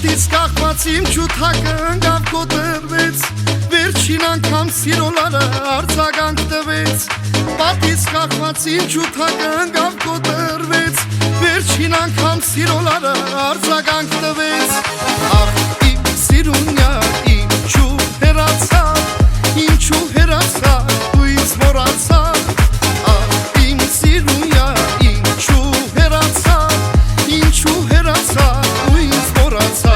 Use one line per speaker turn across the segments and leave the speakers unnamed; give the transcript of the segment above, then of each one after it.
Պատից կախված իմ ջութակը ընկավ կոտրվեց, վերջին անգամ սիրոլարը արձագանք տվեց։ Պատից կախված իմ ջութակը ընկավ կոտրվեց, վերջին անգամ սիրոլարը արձագանք տվեց։ Ախ իմ սիրունյա, ինչու հեռացա, ինչու հեռացա, ու ինձ մոռացա։ Ախ իմ սիրունյա, ինչու հեռացա, ինչու հեռացա, ու ինձ մոռացա։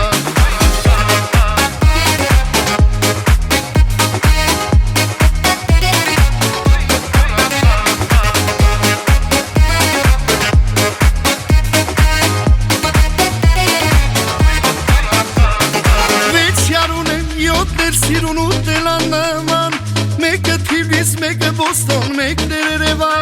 Սիրուն ու տելան նման, մեկը թիվից, մեկը բոստոն, մեկն երևան։